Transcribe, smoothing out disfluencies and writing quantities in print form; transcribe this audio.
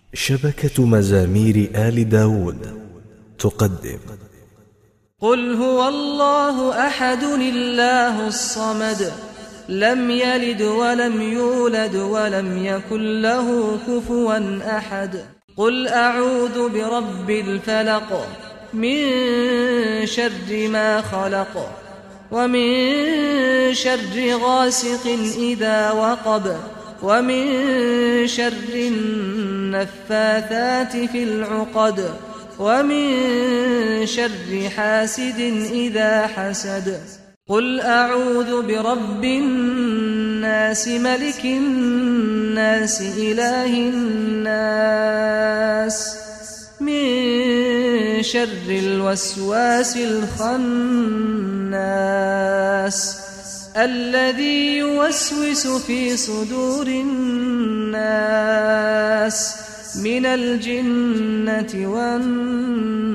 شبكة مزامير آل داود تقدم قل هو الله أحد الله الصمد لم يلد ولم يولد ولم يكن له كفوا أحد قل أعوذ برب الفلق من شر ما خلق ومن شر غاسق إذا وقب ومن شر النفاثات في العقد ومن شر حاسد إذا حسد قل أعوذ برب الناس ملك الناس إله الناس من شر الوسواس الخناس الذي يوسوس في صدور الناس من الجنة والناس.